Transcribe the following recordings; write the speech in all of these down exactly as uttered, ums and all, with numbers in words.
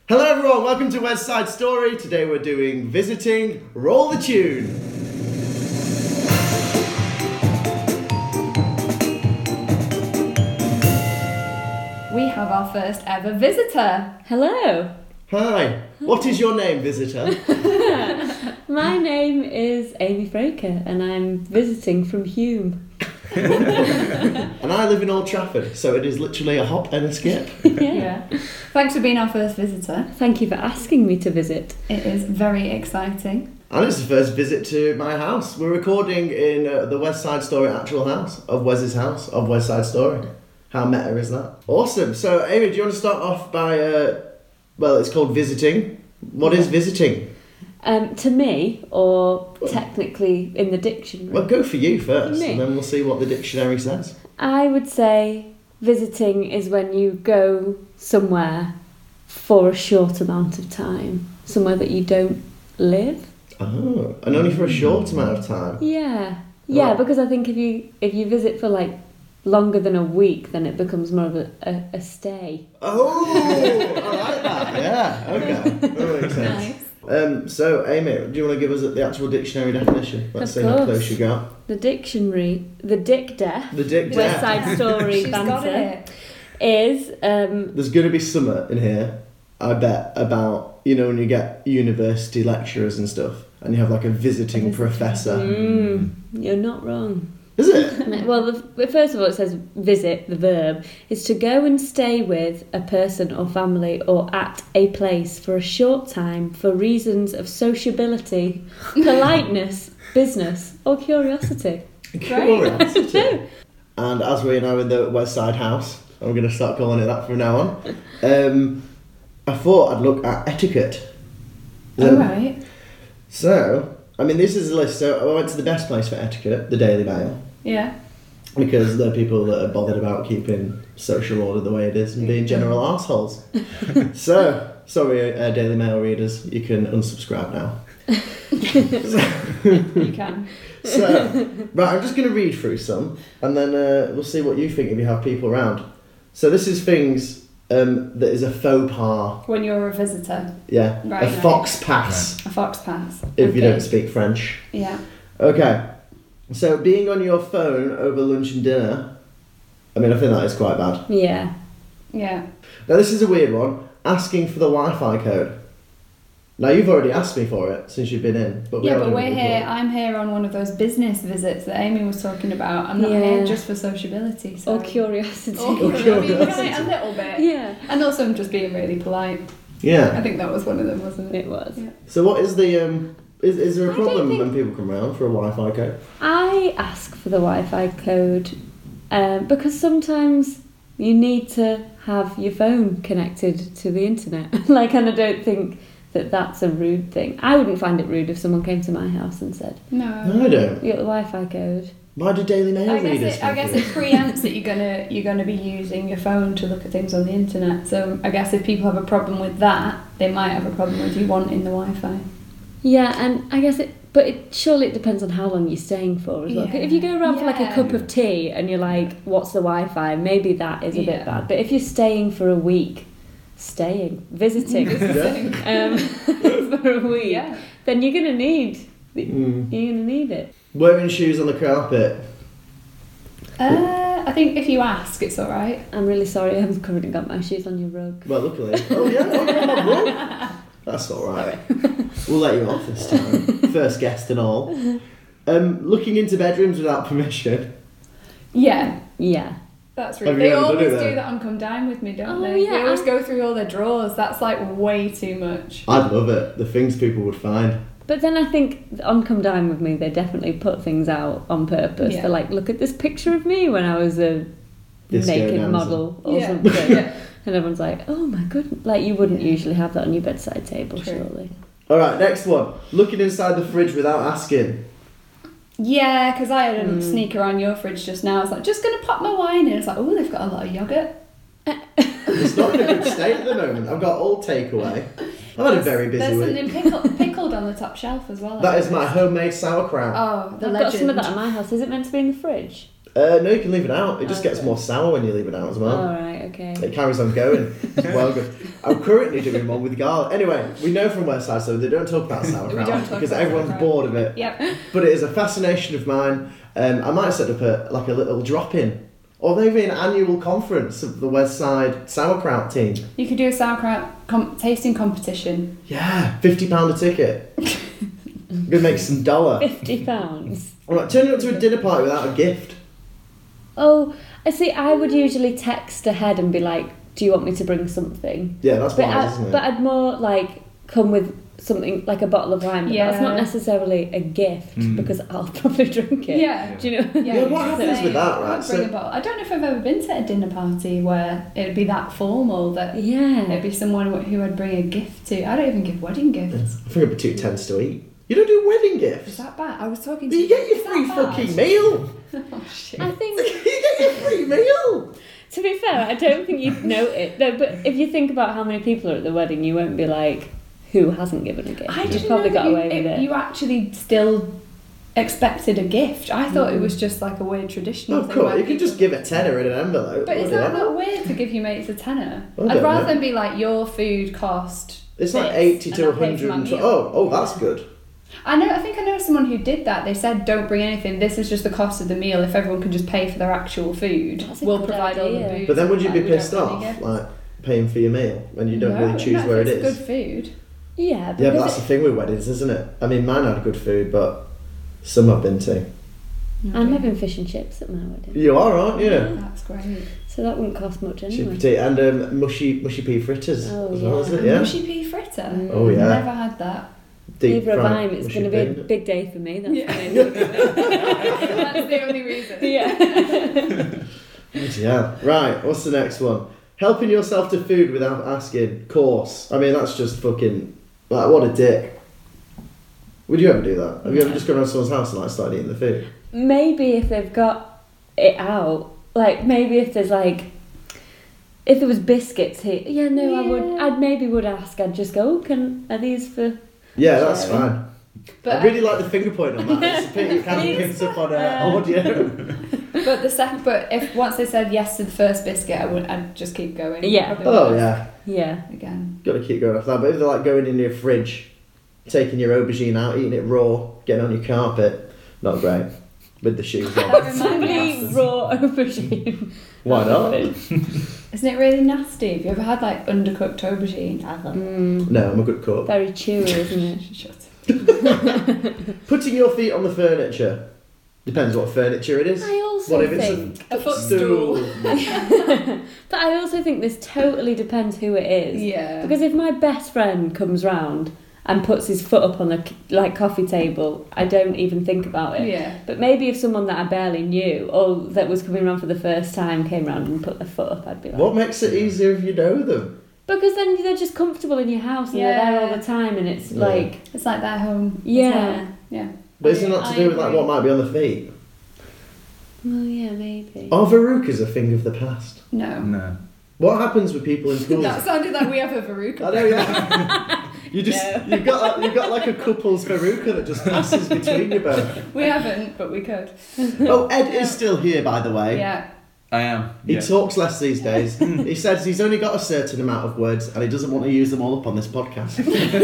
Hello everyone, welcome to West Side Story. Today we're doing Visiting. Roll the tune. We have our first ever visitor. Hello. Hi, what is your name, visitor? My name is Amy Fraker and I'm visiting from Hume. And I live in Old Trafford, so it is literally a hop and a skip. Yeah. Yeah. Thanks for being our first visitor. Thank you for asking me to visit. It is very exciting. And it's the first visit to my house. We're recording in uh, the West Side Story actual house, of Wes's house, of West Side Story. How meta is that? Awesome. So, Amy, do you want to start off by, uh, well, it's called visiting. What is visiting? Um, to me, or technically in the dictionary, Well, go for you first, Me? and then we'll see what the dictionary says. I would say visiting is when you go somewhere for a short amount of time, somewhere that you don't live. Oh, and only for a short amount of time. Yeah, yeah, Right. because I think if you if you visit for like longer than a week, then it becomes more of a, a, a stay. Oh, I like that. Yeah, okay. That makes sense. Nice. Um, so, Amy, do you want to give us the actual dictionary definition? Let's Of see how course. close you got. The dictionary, the dick death, The dick West death. Side Story She's got banter, it. is um, There's going to be summer in here, I bet, about, you know, when you get university lecturers and stuff, and you have like a visiting, A visiting. professor. mm, you're not wrong. Is it? Well, the, first of all, it says visit, the verb, is to go and stay with a person or family or at a place for a short time for reasons of sociability, politeness, business, or curiosity. Curiosity. And as we know in the West Side house, I'm going to start calling it that from now on, um, I thought I'd look at etiquette. All Um, right. So, I mean, this is a list. So I went to the best place for etiquette, the Daily Mail, Yeah. because they're people that are bothered about keeping social order the way it is and being general arseholes. So, sorry, uh, Daily Mail readers, you can unsubscribe now. You can. So, right, I'm just going to read through some, and then uh, we'll see what you think if you have people around. So this is things um, that is a faux pas, When you're a visitor. yeah, Right, a right. fox pass, A fox pass. if you Okay. don't speak French. Yeah. Okay, so being on your phone over lunch and dinner, I mean, I think that is quite bad. Yeah. Yeah. Now this is a weird one, asking for the Wi-Fi code. Now you've already asked me for it since you've been in, but we Yeah, haven't but we're before. here. I'm here on one of those business visits that Amy was talking about. I'm not Yeah. here just for sociability. So. Or curiosity. Or Or curiosity. I mean, curiosity. right, a little bit. Yeah. And also, I'm just being really polite. I Yeah. think that was one of them, wasn't it? It was. Yeah. So what is the um? Is is there a I don't problem think- when people come around for a Wi-Fi code? I ask for the Wi-Fi code um, because sometimes you need to have your phone connected to the internet. Like, and I don't think that that's a rude thing. I wouldn't find it rude if someone came to my house and said, No. No, I don't. "You got the Wi-Fi code." Why do Daily Mail I readers? guess, it, I think guess of it preempts that you're gonna you're gonna be using your phone to look at things on the internet. So I guess if people have a problem with that, they might have a problem with you wanting the Wi-Fi. Yeah, and I guess it, but it surely it depends on how long you're staying for as well. Yeah. If you go around for like a Yeah. cup of tea and you're like, "What's the Wi-Fi?" Maybe that is a Yeah. bit bad. But if you're staying for a week, staying, visiting, um, for a week, Yeah. then you're gonna need Mm. you're gonna need it. Wearing shoes on the carpet. Uh, I think if you ask, it's all right. I'm really sorry, I've currently got my shoes on your rug. Well, luckily. Oh yeah, oh, yeah, my rug. That's all right. We'll let you off this time. First guest and all. Um, looking into bedrooms without permission. Yeah. Yeah. That's Have really. you They ever done always it do then? that on Come Dine With Me, don't Oh, they? yeah, They always I- go through all their drawers. That's like way too much. I'd love it. The things people would find. But then I think on Come Dine With Me, they definitely put things out on purpose. Yeah. They're like, "Look at this picture of me when I was a Disco naked dancer. model or Yeah. something." Yeah. And everyone's like, "Oh my goodness!" Like you wouldn't Yeah. usually have that on your bedside table, True. surely. All right, next one. Looking inside the fridge without asking. Yeah, because I had a Mm. sneak around your fridge just now. I was like, just gonna pop my wine in. It's like, oh, they've got a lot of yogurt. It's not in a good state at the moment. I've got old takeaway. I've had a very busy There's week. something pickled, pickled on the top shelf as well. I That is my noticed. homemade sauerkraut. Oh, the I've legend. got some of that in my house. Is it meant to be in the fridge? Uh, no, you can leave it out. It just Okay. gets more sour when you leave it out as well. All right, okay. It carries on going. It's well good. I'm currently doing one with garlic. Anyway, we know from West Side, so they don't talk about sauerkraut don't talk because about everyone's sauerkraut. bored of it. Yep. But it is a fascination of mine. Um, I might set up a like a little drop-in, or maybe an annual conference of the West Side sauerkraut team. You could do a sauerkraut com- tasting competition. Yeah, fifty pound a ticket. Gonna make some dollar. Fifty pounds. All right, turning up to a dinner party without a gift. Oh, I see. I would usually text ahead and be like, "Do you want me to bring something?" Yeah, that's But, wise, I, isn't it? but I'd more like come with something like a bottle of wine. But that's not Yeah. necessarily a gift Mm. because I'll probably drink it. Yeah. Do you know? Yeah, Yeah, what so happens with that, I right? would bring So- a bottle. I don't know if I've ever been to a dinner party where it'd be that formal that Yeah. it'd be someone who I'd bring a gift to. I don't even give wedding gifts. I think it'd be too tense to eat. You don't do wedding Is gifts. that bad? I was talking to You get your Is that free bad? fucking meal. Oh shit. I think, You get your free meal. to be fair, I don't think you'd note it. No, but if you think about how many people are at the wedding, you won't be like, who hasn't given a gift? I You've didn't probably know got that you, away with it. you actually still expected a gift. I thought it Mm. was just like a weird tradition. Oh, cool. You can just give a tenner in an envelope. But is Bloody that hell. not weird to give your mates a tenner? I I'd don't rather know. than be like, your food cost. It's like this, eighty and to I'll one pay for hundred. my And meal. oh, oh, that's good. I know. I think I know someone who did that. They said, "Don't bring anything. This is just the cost of the meal. If everyone can just pay for their actual food, That's a we'll good provide all the idea. booze." But then would you Like, be we don't pissed really off, get- like paying for your meal when you don't No, really choose not if where it it's is? good food. Yeah, Yeah, but because that's the thing with weddings, isn't it? I mean, mine had good food, but some I've been to. I'm Okay. having fish and chips at my wedding. You are, aren't you? That's great. So that wouldn't cost much Cheap anyway. potato and um, mushy mushy pea fritters Oh, as well, yeah. is it? A Yeah. mushy pea fritter. Mm. Oh yeah. Never had that. Deep Neither have I. fried It's mushy going to be a pea. big day for me. That's Yeah. the main thing. That's the only reason. Yeah. Yeah. Right. What's the next one? Helping yourself to food without asking. Course. I mean, that's just fucking like what a dick. Would you ever do that? Have you ever just gone around someone's house and like started eating the food? Maybe if they've got it out, like maybe if there's like, if there was biscuits here, yeah, no, I would, Yeah. I'd maybe would ask. I'd just go, oh, can are these for? Yeah, that's Sharing. fine. But I really like the finger point on that. It's a pity you can't Please. pick up on uh, audio. But the second, but if once they said yes to the first biscuit, I would. I'd just keep going. Yeah. Probably Oh would. yeah, Yeah. Again. got to keep going off that. But if they're like going in your fridge, taking your aubergine out, eating it raw, getting on your carpet, not great. With the shoes That on. reminds Somebody me. raw aubergine. Why not? Isn't it really nasty? Have you ever had like undercooked aubergine? I love it. Mm, No, I'm a good cook. very chewy, isn't it? Shut up. Putting your feet on the furniture. Depends what furniture it is. I also What if it's think, A footstool. but I also think this totally depends who it is. Yeah. Because if my best friend comes round and puts his foot up on the like coffee table, I don't even think about it. Yeah. But maybe if someone that I barely knew or that was coming around for the first time came round and put their foot up, I'd be like, What makes it easier if you know them? because then they're just comfortable in your house and they're there all Yeah. the time, and it's Yeah. like, It's like their home. It's Yeah. like- yeah. But isn't I- that to I do with like agree. what might be on the feet? well, yeah, maybe. Are verrucas a thing of the past? No. No. What happens with people in pools? That sounded like we have a verruca. I know. Yeah. You just No. you've got you've got like a couple's verruca that just passes between you both. We haven't, but we could. Oh, Ed is still here, by the way. Yeah. I am. He Yeah. talks less these days. He says he's only got a certain amount of words and he doesn't want to use them all up on this podcast.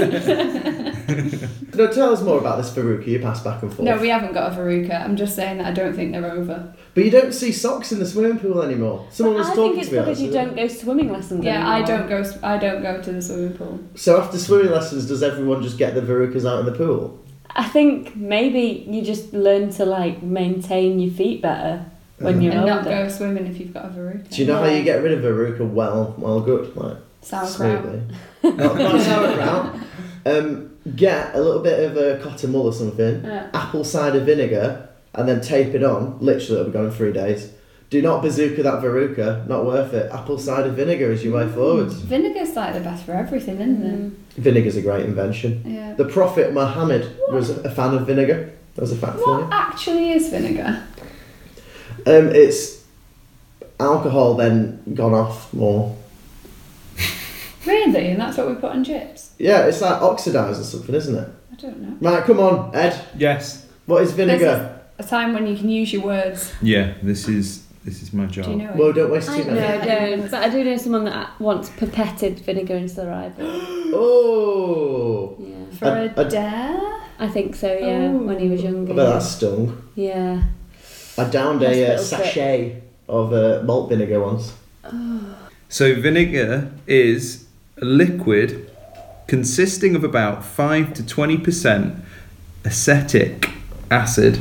No, tell us more about this verruca you pass back and forth. No, we haven't got a verruca. I'm just saying that I don't think they're over. But you don't see socks in the swimming pool anymore. Someone was I talking think it's to me because you actually. don't go swimming lessons Yeah, I anymore. don't go. I don't go to the swimming pool. So after swimming lessons, does everyone just get the verrucas out in the pool? I think maybe you just learn to like maintain your feet better when you're and older. not go swimming if you've got a verruca. Do you know how Yeah. you get rid of verruca well, well good, like Sauerkraut. smoothly? not, not sauerkraut. Um, get a little bit of a cotton wool or something, Yeah. apple cider vinegar, and then tape it on. Literally, it'll be gone in three days. Do not bazooka that verruca. Not worth it. Apple cider vinegar is your way forwards. Vinegar's like the best for everything, isn't Mm. Vinegar's a great invention. it? Yeah. The Prophet Muhammad was a fan of vinegar. That was a fact for you. What actually is vinegar? Um, it's alcohol then gone off more. Really? And that's what we put on chips? Yeah, it's like oxidised or something, isn't it? I don't know. Right, come on, Ed. Yes. What is vinegar? A a time when you can use your words. Yeah, this is this is my job. Do you know it? Well, don't waste I, too no, many. I don't. But I do know someone that once pipetted vinegar into their eyeball. Oh. Yeah. For I- a I- dare? I think so, yeah, Oh. when he was I younger. bet that stung. Yeah. I downed a uh, Hospital trip. sachet of uh, malt vinegar once. So vinegar is a liquid consisting of about five to twenty percent acetic acid,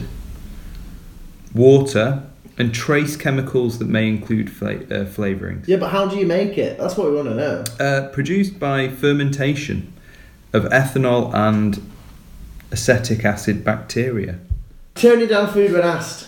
water, and trace chemicals that may include fla- uh, flavourings. Yeah, but how do you make it? That's what we want to know. Uh, produced by fermentation of ethanol and acetic acid bacteria. Turning down food when asked.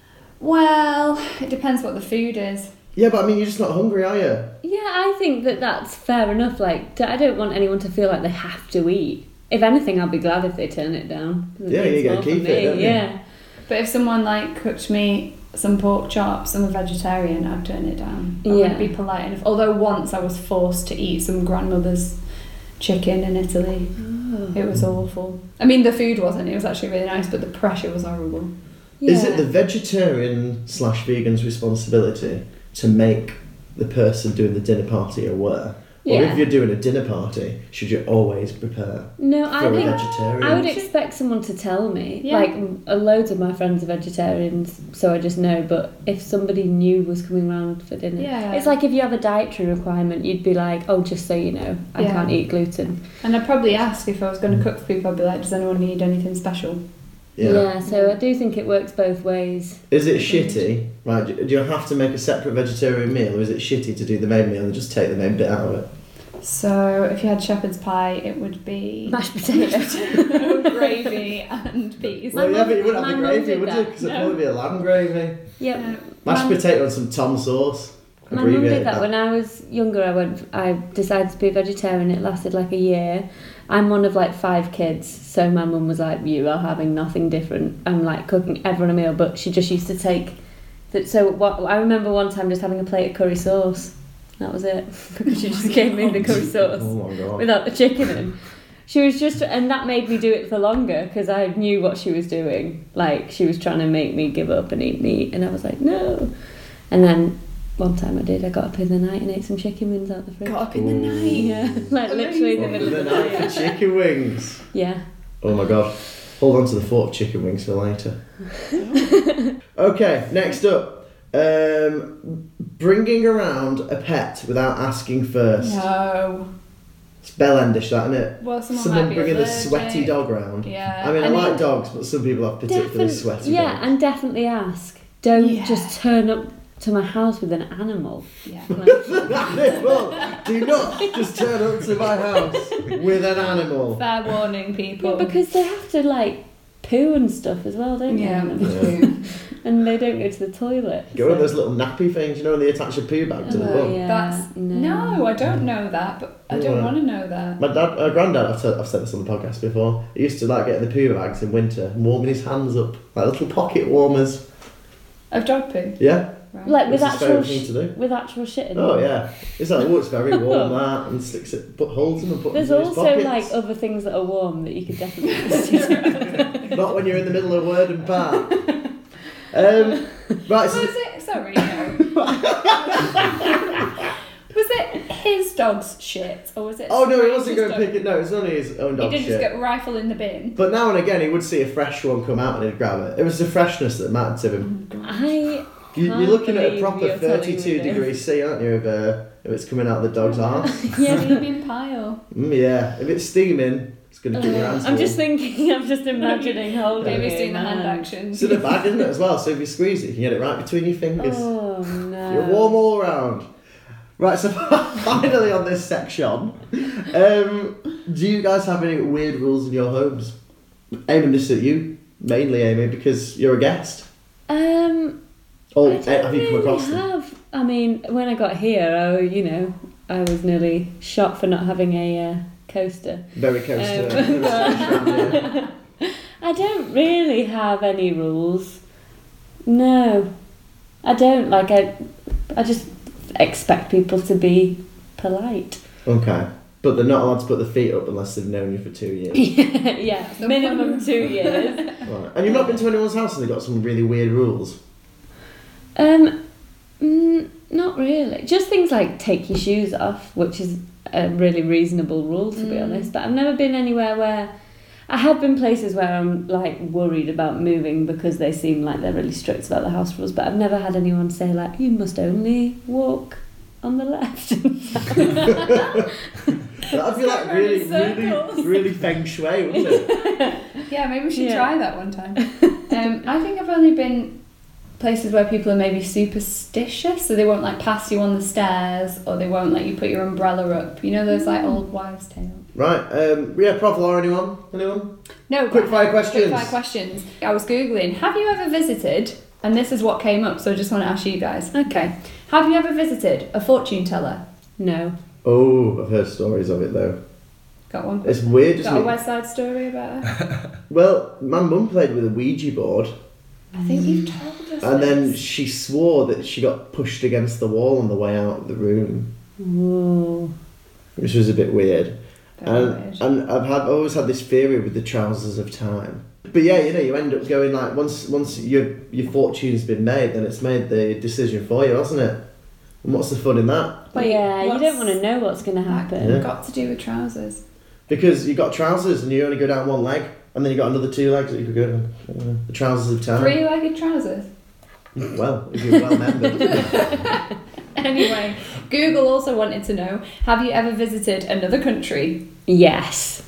Well, it depends what the food is. Yeah, but I mean, you're just not hungry, are you? Yeah, I think that that's fair enough. Like, d- I don't want anyone to feel like they have to eat. If anything, I'll be glad if they turn it down. It Yeah, you means gotta more for keep it, me, don't you? Yeah. But if someone like cooked me some pork chops, I'm a vegetarian, I'd turn it down. I Yeah. wouldn't be polite enough. Although once I was forced to eat some grandmother's chicken in Italy. Oh. It was awful. I mean, the food wasn't. It was actually really nice, but the pressure was horrible. Is Yeah. it the vegetarian slash vegan's responsibility to make the person doing the dinner party aware? Or Yeah. if you're doing a dinner party, should you always prepare No, for I a think vegetarian? I would expect someone to tell me. Yeah. Like, m- uh, loads of my friends are vegetarians, so I just know. But if somebody new was coming round for dinner, Yeah. it's like if you have a dietary requirement, you'd be like, oh, just so you know, I Yeah. can't eat gluten. And I'd probably ask if I was going to cook for people, I'd be like, does anyone need anything special? Yeah. So I do think it works both ways. Is it shitty? Right, do do you have to make a separate vegetarian meal, or is it shitty to do the main meal and just take the main bit out of it? So if you had shepherd's pie, it would be Mashed potatoes. gravy and peas. My Well, yeah, mum- but you wouldn't my have the mum gravy, did would you? that. Because it'd No. probably be a lamb gravy. Yep. No. Mashed Mum- potato and some tom sauce. My mum Abbreviate did that when I was younger. I went. I decided to be a vegetarian. It lasted like a year. I'm one of like five kids, so my mum was like, "You are having nothing different." I'm like cooking everyone a meal, but she just used to take that. So what I remember one time just having a plate of curry sauce. That was it. Because she just gave me the curry sauce Oh my god. without the chicken in. She was just, and that made me do it for longer because I knew what she was doing. Like she was trying to make me give up and eat meat, and I was like, no. And then one time I did. I got up in the night and ate some chicken wings out the fridge. Got up in the Ooh. night. Yeah, like literally in the Oh, middle the of the night for night. chicken wings. Yeah. Oh my god. Hold on to the thought of chicken wings for later. Okay, next up. Um, bringing around a pet without asking first. No. It's bell-endish, that, isn't it? Well, someone, Someone might be bringing a allergic. sweaty dog round. Yeah. I mean, I, I like mean, dogs, but some people have particularly Defin- sweaty yeah, dogs. and definitely ask. Don't Yeah. just turn up to my house with an animal. Yeah. Like, Well, do not just turn up to my house with an animal. Fair warning, people. yeah, because they have to like poo and stuff as well, don't yeah. they? And they don't go to the toilet. Go so- in those little nappy things, you know, when they attach a poo bag to the Oh, bum. yeah. That's no. no. I don't know that, but I don't Yeah. want to know that. My dad, uh, granddad, I've said, I've said this on the podcast before. He used to like get the poo bags in winter and warming his hands up like little pocket warmers. Of dog poo. Yeah, Right. Like with it's his actual favourite sh- thing to do. with actual shit in Oh them. yeah, it's like, oh, it's very warm that, and sticks it, put holds them and put There's them in his also pockets. like other things that are warm that you could definitely use to Not when you're in the middle of Worden Park. Um, right, Was so it? Sorry, no. Was it his dog's shit, or was it? oh no, he stranger's wasn't going to dog? pick it. No, it was only his own He dog didn't shit. just get rifle in the bin. But now and again, he would see a fresh one come out and he'd grab it. It was the freshness that mattered to him. I You, you're Can't looking at a believe proper you're telling me thirty-two this. degrees C, aren't you? If, uh, if it's coming out of the dog's arse. yeah. Steaming pile. Mm, yeah, if it's steaming, it's going to keep your hands I'm just warm. thinking. I'm just imagining holding Baby's it doing in the my hand hand. actions. It's in a bag, isn't it, as well? So if you squeeze it, you can get it right between your fingers. Oh no. You're warm all round. Right, so finally on this section, um, do you guys have any weird rules in your homes? Aiming this at you, mainly Amy, because you're a guest. Um. Oh, I don't have you come really across them? have. I mean, when I got here, I, you know, I was nearly shot for not having a uh, coaster. Very coaster. Um, very strange, yeah. I don't really have any rules. No, I don't. Like I, I just expect people to be polite. Okay. But they're not allowed to put their feet up unless they've known you for two years. Yeah, The minimum one- two years. Right. And you've not been to anyone's house and they've got some really weird rules? Um, mm, not really. Just things like take your shoes off, which is a really reasonable rule, to be Mm. honest. But I've never been anywhere where... I have been places where I'm like worried about moving because they seem like they're really strict about the house rules, but I've never had anyone say like, you must only walk on the left. That'd be like really, circles. really, really feng shui, wouldn't it? Yeah, maybe we should Yeah. try that one time. Um, I think I've only been places where people are maybe superstitious, so they won't like pass you on the stairs, or they won't let you put your umbrella up. You know those like old wives' tales. Right, um, yeah, Prof Law, anyone? Anyone? No, Quick fire questions. Quick fire questions. I was googling. Have you ever visited? And this is what came up, so I just want to ask you guys. Okay. Have you ever visited a fortune teller? No. Oh, I've heard stories of it though. Got one? It's weird, isn't Got a it? West Side Story about it? Well, my mum played with a Ouija board, I think you've told us. and then this. she swore that she got pushed against the wall on the way out of the room, Ooh. which was a bit weird. Very And, weird. and I've had always had this theory with the trousers of time. But yeah, you know, you end up going like once once your your fortune's been made, then it's made the decision for you, hasn't it? And what's the fun in that? But yeah, you what's don't want to know what's going to that happen. Yeah. got to do with trousers? Because you got trousers and you only go down one leg, and then you got another two legs that you could go down. Uh, the trousers of time. Three-legged trousers. Well, if you're well membered. Anyway, Google also wanted to know: have you ever visited another country? Yes.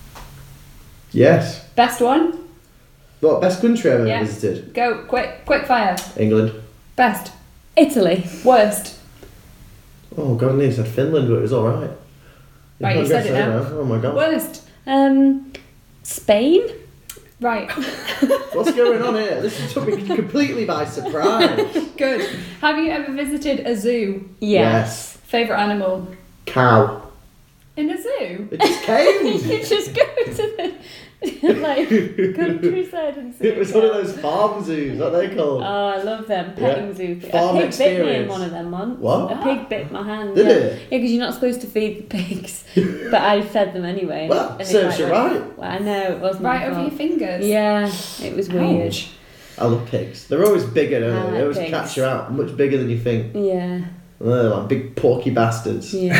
Yes. Best one? What best country I've ever Yeah. visited? Go quick, quick fire. England. Best. Italy. Worst. Oh god, I nearly said Finland, but it was all right. Right, you can't said guess it that now. Oh my god. Worst. Um, Spain? Right. What's going on here? This took me completely by surprise. Good. Have you ever visited a zoo? Yes. Favorite animal? Cow. In a zoo? It just came. You just go to the like countryside and see. It was a one of cow. those farm zoos. What are they called? Oh, I love them petting Yeah. zoo. Farm a pig bit me in experience. one of them once. What? A pig bit my hand. Did yeah. it? Yeah, because you're not supposed to feed the pigs, but I fed them anyway. Well, and it, serves you went- right. Well, I know it wasn't my Right over fault. your fingers? Yeah, it was weird. Ouch. I love pigs. They're always bigger, don't I they? like They always pigs. catch you out. Much bigger than you think. Yeah, They're like big porky bastards. yeah.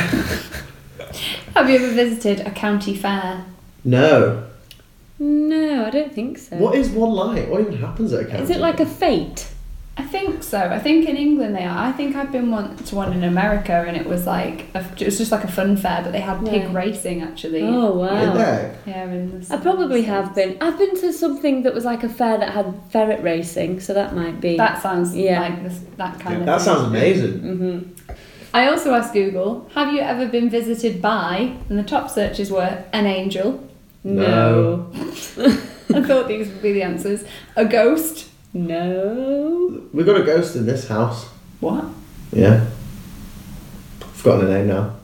Have you ever visited a county fair? No. No, I don't think so. What is one like? What even happens at a county? Is it like a fete? I think so. I think in England they are. I think I've been one to one in America, and it was like a, it was just like a fun fair, but they had pig Yeah. racing actually. Oh In wow. there? Yeah, in the I probably have been. I've been to something that was like a fair that had ferret racing, so that might be. That sounds Yeah. like this, that kind of. That thing. sounds amazing. Mm-hmm. I also asked Google, have you ever been visited by? And the top searches were an angel. No. I thought these would be the answers. A ghost. No. We've got a ghost in this house. What? Yeah. I've forgotten her name now.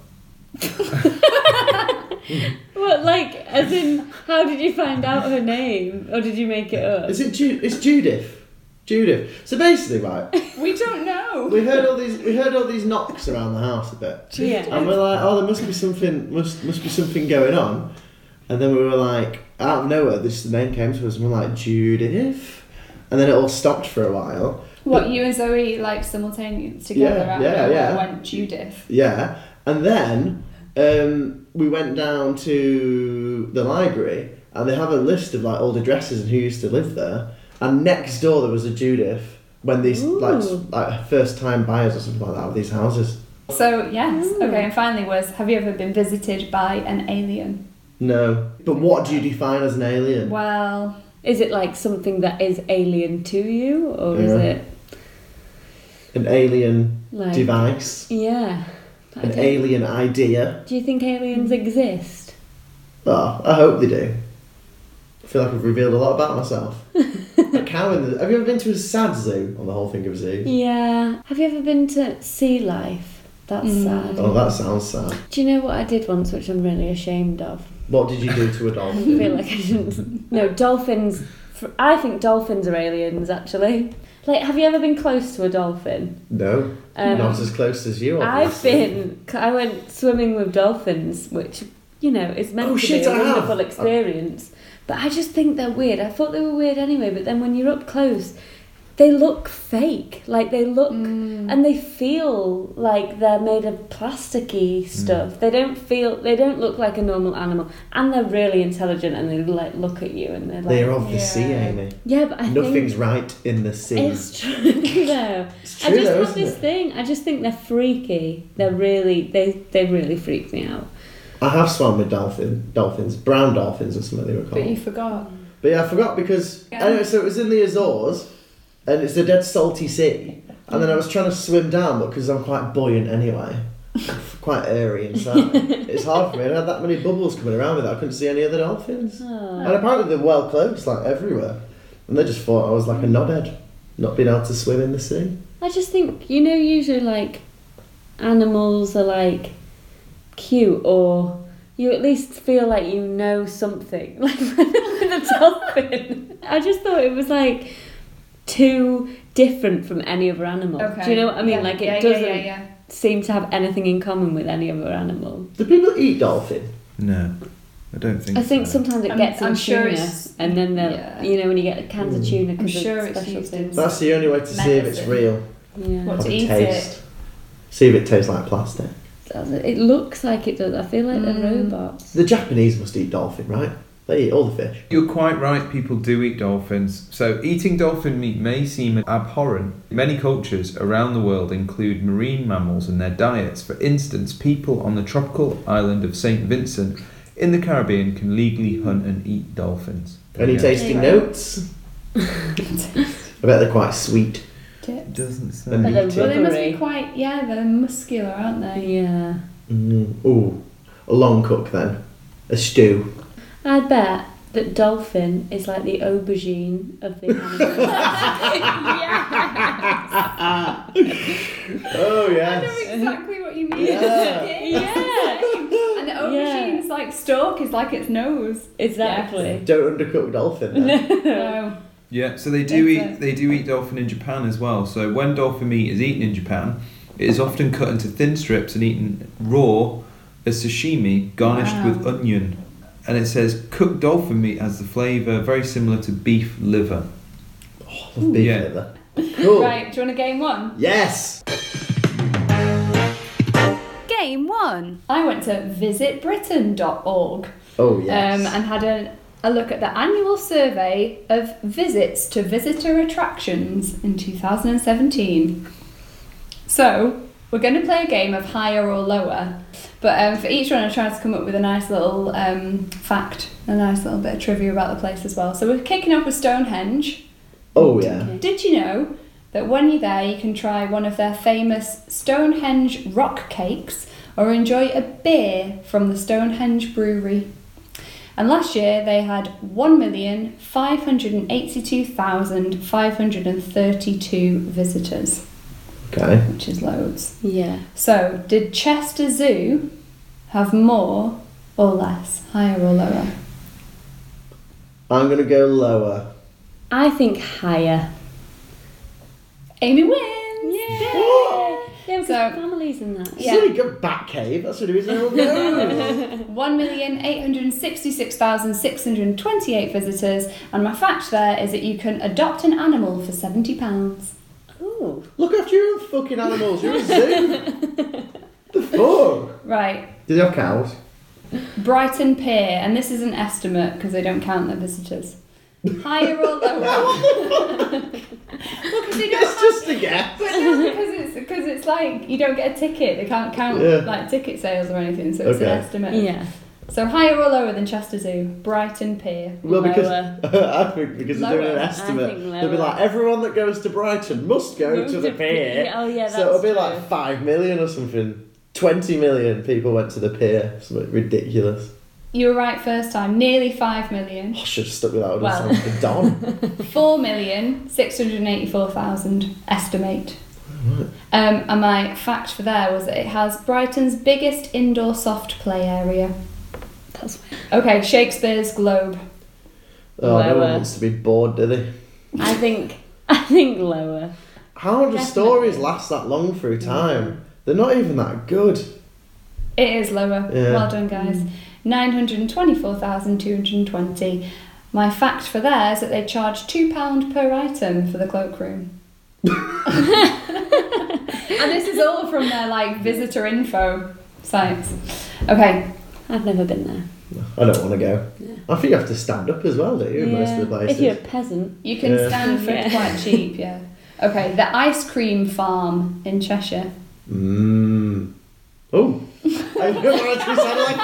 What, like, as in, how did you find out her name, or did you make it up? Is it Ju- It's Judith. Judith. So basically, right, We don't know. we heard all these we heard all these knocks around the house a bit. Yeah. And we're like, oh, there must be something, must must be something going on. And then we were like, out of nowhere, this name came to us, and we're like, Judith. And then it all stopped for a while. What, you and Zoe like simultaneously together Yeah, out yeah, there yeah. went Judith. Yeah. And then um, we went down to the library, and they have a list of like old addresses and who used to live there. And next door there was a Judith when these like Ooh. like first time buyers or something like that of these houses. So yes, Ooh. okay. And finally was, have you ever been visited by an alien? No. But what do you define as an alien? Well, Is it like something that is alien to you, or is Yeah. it An alien like device? Yeah. I An don't- alien idea? Do you think aliens exist? Oh, I hope they do. I feel like I've revealed a lot about myself. A cow in the... Have you ever been to a sad zoo on the whole thing of zoos? Yeah. Have you ever been to Sea Life? That's Mm. sad. Oh, that sounds sad. Do you know what I did once, which I'm really ashamed of? What did you do to a I dolphin? feel like I shouldn't. No, dolphins. fr- I think dolphins are aliens, actually. Like, have you ever been close to a dolphin? No, Um, not as close as you. I've Obviously. been. I went swimming with dolphins, which, you know, is meant Oh, to shit, be a I have. wonderful experience. But I just think they're weird. I thought they were weird anyway, but then when you're up close, they look fake. Like, they look... Mm. And they feel like they're made of plasticky stuff. They don't feel... They don't look like a normal animal. And they're really intelligent and they, like, look at you and they're like... They are of the Yeah. sea, Amy. Yeah, but I Nothing's think... right in the sea. It's true, though. It's I true, just though, have isn't this it? thing. I just think they're freaky. They're really... They, they really freak me out. I have swum with dolphin, dolphins, brown dolphins or something they were called. But you forgot. But yeah, I forgot because Yeah. anyway, so it was in the Azores, and it's a dead salty sea. And then I was trying to swim down, but because I'm quite buoyant anyway, quite airy inside, it's hard for me. I had that many bubbles coming around with it. I couldn't see any other dolphins. Oh. And apparently they're well close, like everywhere. And they just thought I was like a knobhead, not being able to swim in the sea. I just think, you know, usually, like, animals are, like, cute, or you at least feel like you know something. Like, with a dolphin. I just thought it was, like, too different from any other animal. Okay. Do you know what I mean? Yeah. Like, it yeah, doesn't Yeah, yeah, yeah. seem to have anything in common with any other animal. Do people eat dolphin? No, I don't think. I think so. sometimes it I'm- gets in I'm sure tuna, it's- and then they'll, yeah. you know, when you get cans of Mm. tuna I'm because sure it's it's special used in things. That's the only way to see if it's Medicine. real. Yeah. What Have to a eat taste. it? See if it tastes like plastic. It looks like it does. I feel like they're Mm. robots. The Japanese must eat dolphin, right? They eat all the fish. You're quite right, people do eat dolphins. So, eating dolphin meat may seem abhorrent. Many cultures around the world include marine mammals in their diets. For instance, people on the tropical island of Saint Vincent in the Caribbean can legally hunt and eat dolphins. Any Yeah. tasty Right. notes? I bet they're quite sweet. Tips. Doesn't say. And But they're meaty. Well, they must be rubbery. quite, yeah, they're muscular, aren't they? Yeah. Mm. Ooh, a long cook then. A stew. I bet that dolphin is like the aubergine of the animals. Oh I know yes. exactly what you mean. Yeah. Yeah. And the aubergine's like stalk is like its nose. Exactly. Don't undercook dolphin then. No. Yeah, so they do That's eat it. they do eat dolphin in Japan as well. So when dolphin meat is eaten in Japan, it is often cut into thin strips and eaten raw as sashimi, garnished Wow. with onion. And it says cooked dolphin meat has the flavour very similar to beef liver. Oh, I love beef Yeah. liver. Cool. Right, do you want a game one? Yes. Game one. I went to visit britain dot org Oh yes. um, and had a, a look at the annual survey of visits to visitor attractions in two thousand seventeen. So, we're going to play a game of higher or lower, but um, for each one I tried to come up with a nice little um, fact, a nice little bit of trivia about the place as well. So we're kicking off with Stonehenge. oh yeah. Did you know that when you're there you can try one of their famous Stonehenge rock cakes or enjoy a beer from the Stonehenge brewery? And last year they had one million five hundred eighty-two thousand five hundred thirty-two visitors, Okay. which is loads. Yeah. So, did Chester Zoo have more or less, higher or lower? I'm gonna go lower. I think higher. Amy wins! What? Yeah, because So- families and that. Yeah. Yeah. Silly good bat cave. That's the reason everyone goes. one million eight hundred sixty-six thousand six hundred twenty-eight visitors, and my fact there is that you can adopt an animal for seventy pounds. Ooh. Look after your own fucking animals. You're a zoo. The fuck? Right, Do they have cows? Brighton Pier, and this is an estimate because they don't count their visitors. Higher or lower? Well, because they don't It's have, just a guess. but no, because it's because it's like you don't get a ticket. They can't count Yeah. like ticket sales or anything, so it's Okay. an estimate. Yeah. So higher or lower than Chester Zoo? Brighton Pier. Well, because Lower. I think because they're doing an Lower. estimate, I think they'll be lower. like everyone that goes to Brighton must go Move to the to- pier. yeah, oh, yeah, so it'll that's be true. like five million or something. Twenty million people went to the pier. Something ridiculous. You were right first time. Nearly five million. Oh, I should have stuck with that. I would Well. have sounded the Don. Four million six hundred eighty-four thousand estimate. Um, and my fact for there was that it has Brighton's biggest indoor soft play area. That's Okay, Shakespeare's Globe. Oh, no one Lower. wants to be bored, do they? I think I think lower. How do Definitely. stories last that long through time? They're not even that good. It is lower. Yeah. Well done, guys. nine hundred twenty-four thousand two hundred twenty. My fact for there is that they charge two pounds per item for the cloakroom. And this is all from their like visitor info sites. Okay. I've never been there. I don't want to go. Yeah. I think you have to stand up as well, do you? in Most of the places. If you're a peasant. You can Yeah. stand for it Yeah. quite cheap, yeah. Okay, the ice cream farm in Cheshire. Mmm. Oh. I know what actually sounded like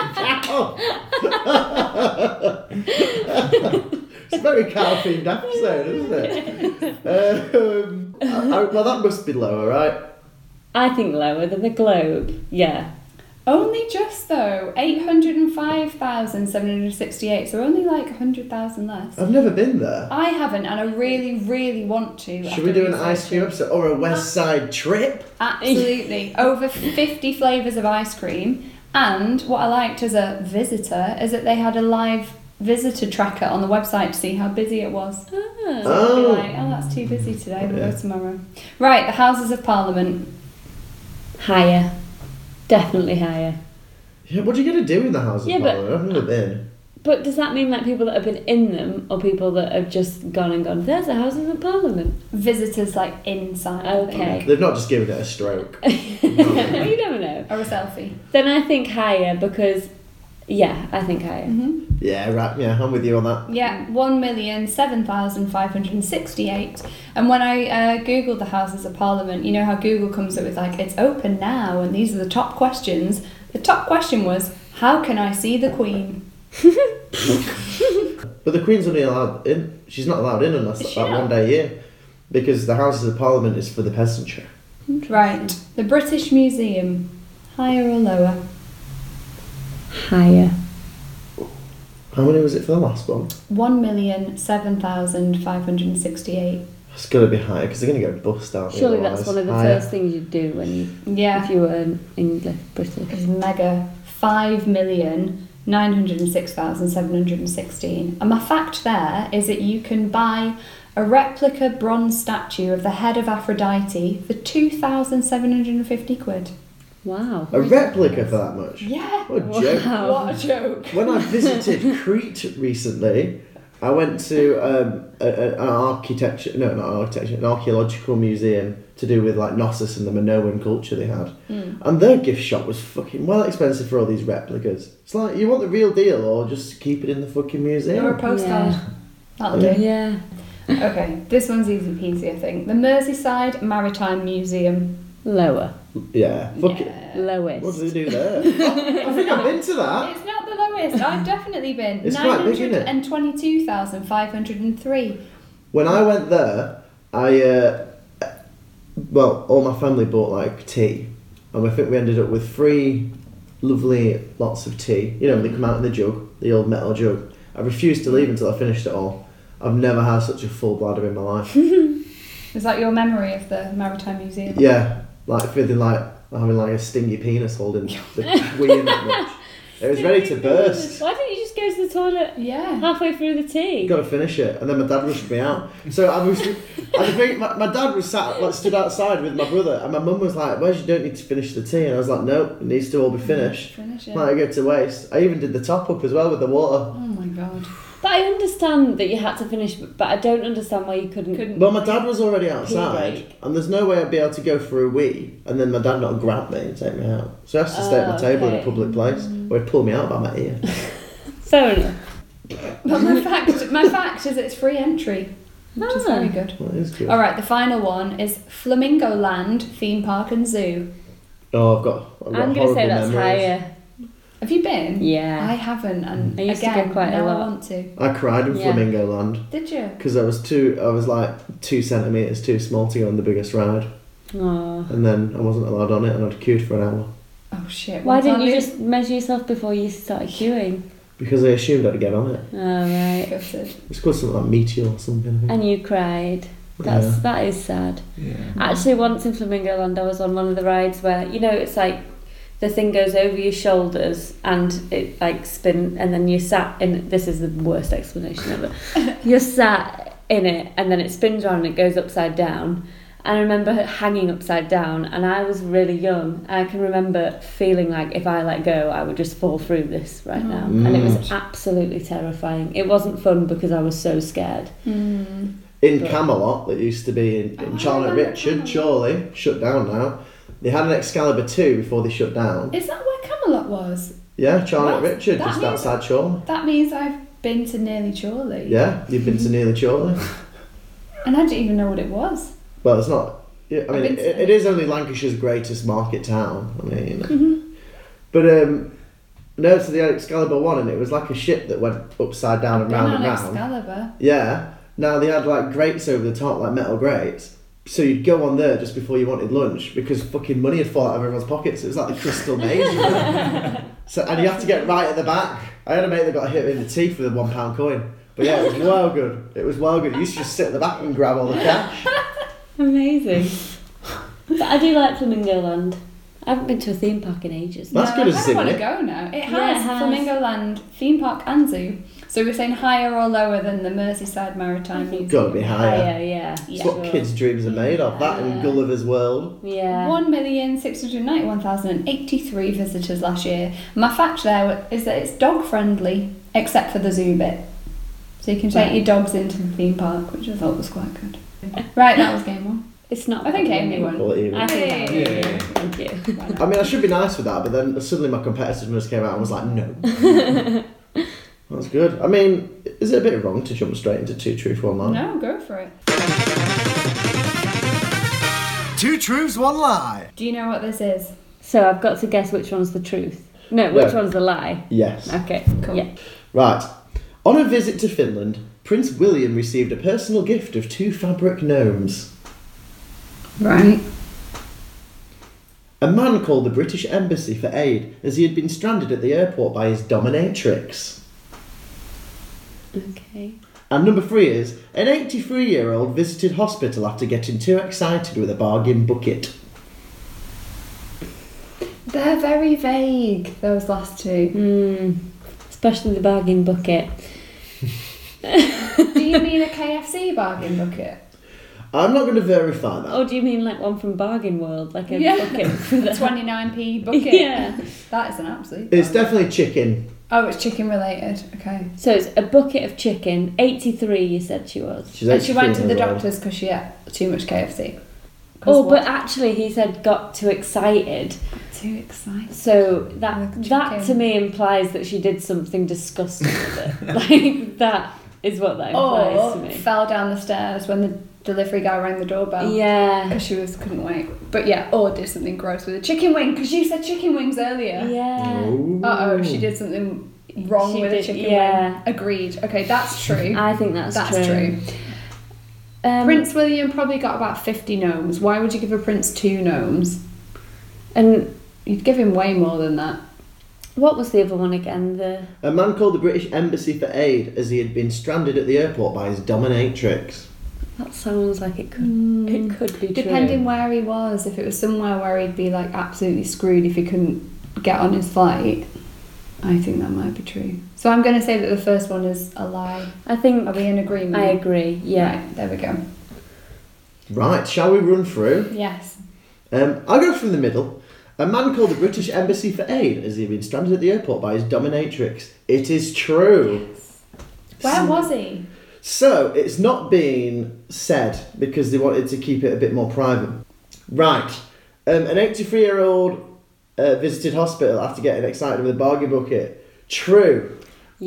a cow. It's a very cow-themed episode, isn't it? Um, I, I, well, that must be lower, right? I think lower than the Globe. Yeah. Only just though, eight hundred five thousand seven hundred sixty-eight, so only like one hundred thousand less. I've never been there. I haven't, and I really, really want to. Should after we do an ice researching. cream episode or a West Side trip? Absolutely. Over fifty flavours of ice cream. And what I liked as a visitor is that they had a live visitor tracker on the website to see how busy it was. Ah. So I'd be Oh. like, oh, that's too busy today, we'll Yeah. go tomorrow. Right, the Houses of Parliament. Higher. Definitely higher. Yeah, what are you going to do in the House of Yeah, but- Parliament? I've never been. But does that mean like people that have been in them or people that have just gone and gone, there's the Houses of Parliament? Visitors like inside. I think. Okay. They've not just given it a stroke. You never know. Or a selfie. Then I think higher because, yeah, I think higher. hmm Yeah, right. Yeah, I'm with you on that. Yeah, one million seven thousand five hundred sixty-eight. And when I uh, googled the Houses of Parliament, you know how Google comes up with like, it's open now, and these are the top questions. The top question was, how can I see the Queen? But the Queen's only allowed in. She's not allowed in unless Is that she not? one day a year, because the Houses of Parliament is for the peasantry. Right, the British Museum, higher or lower? Higher. How many was it for the last one? one million seven thousand five hundred sixty-eight. It's got to be higher because they're going to go bust, aren't they? Surely that's otherwise? one of the Higher. first things you'd do when you, Yeah, if you were English, British. it's mega. five million nine hundred six thousand seven hundred sixteen. And my fact there is that you can buy a replica bronze statue of the head of Aphrodite for two thousand seven hundred fifty quid. Wow. A replica for that much? Yeah. What a joke. Wow. What a joke. When I visited Crete recently, I went to um, a, a, an architecture, no, not an architecture, an archaeological museum to do with like Knossos and the Minoan culture they had. Mm. And their gift shop was fucking well expensive for all these replicas. It's like, you want the real deal or just keep it in the fucking Or a museum? postcard. Yeah. That'll do. Yeah. Okay, this one's easy peasy, I think. The Merseyside Maritime Museum. Lower. Yeah, fuck it. Yeah. Lowest. What do they do there? I think I've been to that. It's not the lowest. I've definitely been. It's quite big, isn't it? nine hundred twenty-two thousand five hundred three. When I went there, I, uh, well, all my family bought like tea. And I think we ended up with three lovely lots of tea. You know, they come out in the jug, the old metal jug. I refused to leave until I finished it all. I've never had such a full bladder in my life. Is that your memory of the Maritime Museum? Yeah, like feeling like having like a stingy penis holding the wee in that much. It was ready to burst. Why didn't you just go to the toilet Yeah. halfway through the tea? Got to finish it, and then my dad rushed me out. So I was, I think my, my dad was sat like stood outside with my brother, and my mum was like, "Where's you don't need to finish the tea?" And I was like, "No, it needs to all be finished." Finish it. Might go to waste. I even did the top up as well with the water. Oh my god. But I understand that you had to finish, but I don't understand why you couldn't. Couldn't. Well, my dad was already outside, break. and there's no way I'd be able to go for a wee, and then my dad not grab me and take me out. So I have to stay at my Oh, table in a okay. public place, or he'd pull me out by my ear. Fair enough. But my fact, my fact is it's free entry, which is Ah. very good. Well, it is good. All right, the final one is Flamingo Land Theme Park and Zoo. Oh, I've got. I've got I'm going to say horrible that's memories. higher. Have you been? Yeah. I haven't, and I used to again, go quite a now lot. I want to. I cried in Yeah. Flamingo Land Did you? because I was too. I was like two centimeters too small to go on the biggest ride, Aw. and then I wasn't allowed on it, and I'd queued for an hour Oh shit. Why well, didn't you can't just measure yourself before you started queuing? because I assumed I'd get on it. Oh, right. Gutted. It's called something like Meteor or something. I think. And you cried. That's Yeah. That is sad. Yeah. Actually, once in Flamingo Land, I was on one of the rides where, you know, it's like the thing goes over your shoulders and it like spin, and then you sat in. This is the worst explanation ever. You're sat in it, and then it spins around and it goes upside down. And I remember hanging upside down, and I was really young. And I can remember feeling like if I let go, I would just fall through this right now. Mm. And it was absolutely terrifying. It wasn't fun because I was so scared. Mm. In But- Camelot, that used to be in, in Oh, Charlotte I remember Richard, Camelot. surely, shut down now. They had an Excalibur two before they shut down. Is that where Camelot was? Yeah, Charlotte What? Richard, That just means- outside Chorley. That means I've been to nearly Chorley. Yeah, you've been to nearly Chorley. And I didn't even know what it was. Well, it's not. Yeah, I mean, I've it, been to- it is only Lancashire's greatest market town. I mean, Mm-hmm. but um, no, so they had Excalibur one, and it was like a ship that went upside down and Been round on and round. Excalibur. Yeah. Now they had like grates over the top, like metal grates. So you'd go on there just before you wanted lunch because fucking money had fallen out of everyone's pockets. It was like the Crystal Maze. You know? So and you have to get right at the back. I had a mate that got hit in the teeth with a one pound coin. But yeah, it was well good. It was well good. You used to just sit at the back and grab all the cash. Amazing. But I do like Flamingo Land. I haven't been to a theme park in ages. That's no, good I as kind of want to Sydney. go now. It has, Yeah, it has. Flamingo Land, theme park and zoo. So we're saying higher or lower than the Merseyside Maritime Museum? Gotta be higher. Higher, yeah. It's Yeah. what kids' dreams are made of. That and Yeah. Gulliver's World. Yeah. one million six hundred ninety-one thousand eighty-three visitors last year. My fact there is that it's dog friendly, except for the zoo bit. So you can take Right. your dogs into the theme park, which I thought was quite good. Right, that was game one. It's not. I think probably Amy won. Well, even. I think Hey. Amy won. Yeah. Thank you. Why not? I mean, I should be nice with that, but then suddenly my competitiveness came out and was like, no. That's good. I mean, is it a bit wrong to jump straight into two truth, one lie? No, go for it. Two truths, one lie. Do you know what this is? So I've got to guess which one's the truth. No, which No. one's the lie. Yes. Okay, Cool. Yeah. Right. On a visit to Finland, Prince William received a personal gift of two fabric gnomes. Right. A man called the British Embassy for aid as he had been stranded at the airport by his dominatrix. Okay. And number three is, an eighty-three-year-old visited hospital after getting too excited with a bargain bucket. They're very vague, those last two. Mm, especially the bargain bucket. Do you mean a K F C bargain bucket? I'm not going to verify that. Oh, do you mean like one from Bargain World, like a Yeah. bucket for the twenty-nine p bucket. Yeah. That is an absolute. It's bargain. definitely chicken. Oh, it's chicken related. Okay. So it's a bucket of chicken. eighty-three, you said she was. She's And she went to the eighty-three years old. doctors because she ate too much K F C. Oh, what? but actually, he said got too excited. Too excited. So that With that chicken. to me implies that she did something disgusting with it. Like that is what that implies Or to me. fell down the stairs when the delivery guy rang the doorbell. Yeah. Because she was couldn't wait. But yeah, or did something gross with a chicken wing because you said chicken wings earlier. Yeah. Ooh. Uh oh, she did something wrong She with a did- chicken yeah. wing. Agreed. Okay, that's true. I think that's, that's true. true. Um, Prince William probably got about fifty gnomes. Why would you give a prince two gnomes? And You'd give him way more than that. what was the other one again? The A man called the British Embassy for aid as he had been stranded at the airport by his dominatrix. that sounds like it could Mm. it could be Depending true. where he was, if it was somewhere where he'd be like absolutely screwed if he couldn't get on his flight, I think that might be true. So I'm going to say that the first one is a lie. I think Are we in agreement? I agree. Yeah. Right, there we go. Right, shall we run through? Yes. Um, I'll go from the middle. A man called the British Embassy for aid as he had been stranded at the airport by his dominatrix. It is true. Where was he? So, it's not being said because they wanted to keep it a bit more private. Right. Um, an eighty-three-year-old uh, visited hospital after getting excited with a bargain bucket. True.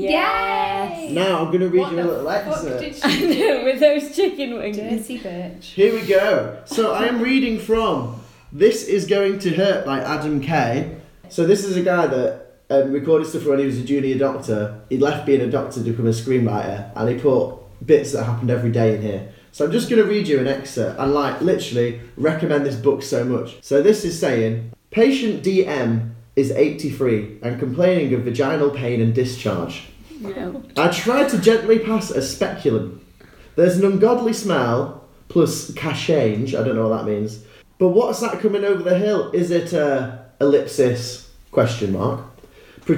Yes. Now I'm going to read What you a the little fuck excerpt. did I she know, do? with those chicken wings. Dirty bitch. Here we go. So I am reading from This Is Going to Hurt by Adam Kay. So this is a guy that um, recorded stuff when he was a junior doctor. He left being a doctor to become a screenwriter, and he put bits that happened every day in here. So I'm just going to read you an excerpt and like literally recommend this book so much. So this is saying, patient D M is eighty-three and complaining of vaginal pain and discharge. No. I tried to gently pass a speculum. There's an ungodly smell, plus cachange, I don't know what that means. But what's that coming over the hill? Is it a ellipsis, question mark,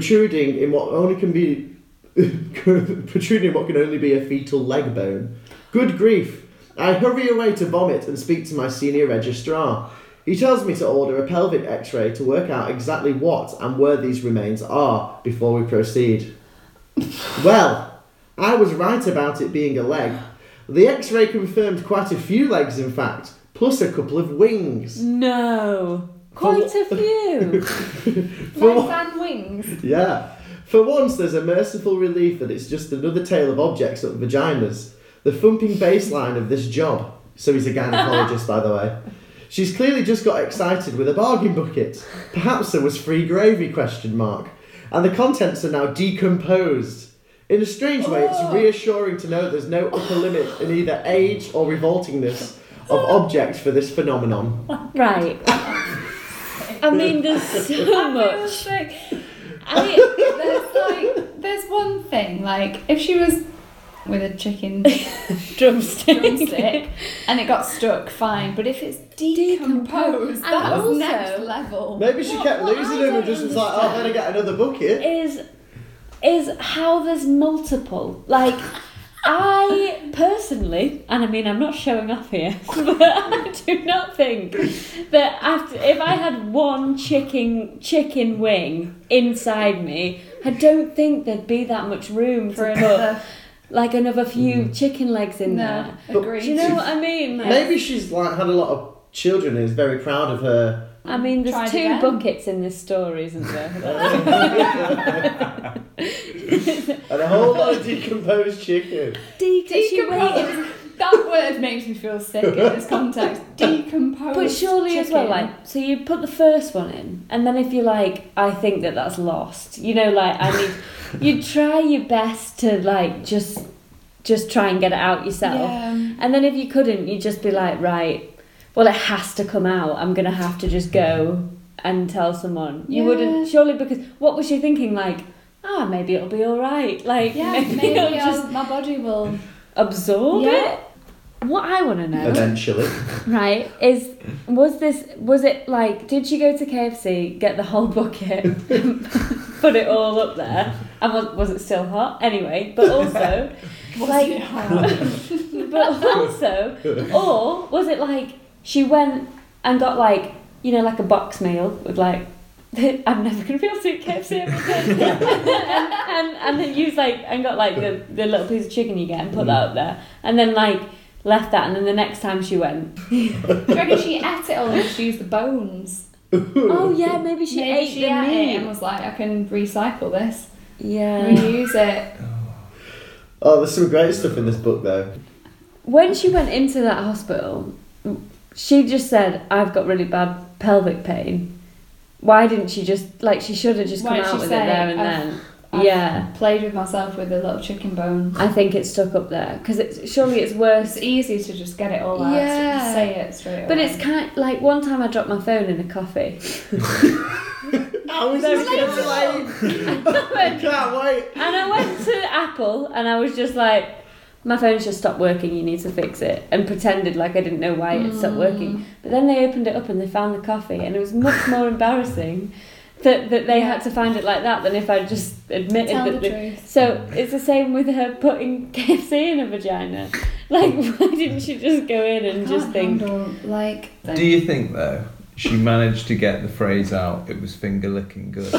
protruding in what only can be, protruding in what can only be a fetal leg bone? Good grief. I hurry away to vomit and speak to my senior registrar. He tells me to order a pelvic x-ray to work out exactly what and where these remains are before we proceed. Well, I was right about it being a leg. The x-ray confirmed quite a few legs, in fact, plus a couple of wings. No. Quite a few. For Legs one- and wings. Yeah. For once, there's a merciful relief that it's just another tale of objects, not vaginas. The thumping baseline of this job. So he's a gynecologist, by the way. She's clearly just got excited with a bargain bucket. Perhaps there was free gravy, question mark. And the contents are now decomposed. In a strange way, it's reassuring to know there's no upper limit in either age or revoltingness of objects for this phenomenon. Right. I mean, there's so I feel much. sick. I, There's like, there's one thing, like, if she was with a chicken drumstick. drumstick and it got stuck, fine. But if it's decomposed, Decomposed. that's And also- next level. Maybe she What- kept what losing I them and don't just was like, oh, I'm going to get another bucket. Is is how there's multiple. Like, I personally, and I mean, I'm not showing off here, but I do not think that after, if I had one chicken chicken wing inside me, I don't think there'd be that much room For to another- put like another few Mm. chicken legs in No, there. But- agreed. Do you know what I mean? Like, Maybe she's like had a lot of children and is very proud of her. I mean, there's Tried two again. buckets in this story, isn't there? And a whole lot of decomposed chicken. Did she wait? Decomposed. That word makes me feel sick in this context. Decomposed. But surely as well, chicken. like, so you put the first one in, and then if you're like, I think that that's lost, you know, like, I need, you try your best to, like, just, just try and get it out yourself. Yeah. And then if you couldn't, you'd just be like, right, well, it has to come out. I'm going to have to just go and tell someone. You Yeah. wouldn't, surely, because what was she thinking? Like, ah, maybe it'll be all right. Like, Yeah, maybe, maybe it'll I'll- just my body will. absorb Yeah. it. What I want to know, Eventually. right, is was this, was it like, did she go to K F C, get the whole bucket, put it all up there, and was, was it still hot? Anyway, but also, like, but also, or was it like she went and got like, you know, like a box meal with like, I'm never gonna be able to eat K F C ever again, and, and and then used like and got like the, the little piece of chicken you get and put that up there, and then like left that, and then the next time she went, Do you reckon she ate it all and just used the bones? oh yeah, maybe she Maybe ate she the ate meat. it and was like, I can recycle this, Yeah. reuse it. Oh, there's some great stuff in this book, though. When she went into that hospital, she just said, "I've got really bad pelvic pain." Why didn't she just like she should have just Why come didn't out she with say, it there and "I've- then? I've Yeah, Played with myself with a little chicken bone. I think it's stuck up there because it's surely it's worse. It's easy to just get it all out. Yeah. Just say it straight But away. it's kind like one time I dropped my phone in a coffee. I was Very just good. I can't wait. And I went to Apple and I was just like, my phone's just stopped working, you need to fix it. And pretended like I didn't know why it stopped working. But then they opened it up and they found the coffee, and it was much more embarrassing that, that they Yeah. had to find it like that than if I just admitted Tell that. the the- truth. So it's the same with her putting K F C in her vagina. Like, why didn't she just go in and just Can't think, handle, like. Do you think though she managed to get the phrase out? It was finger licking good.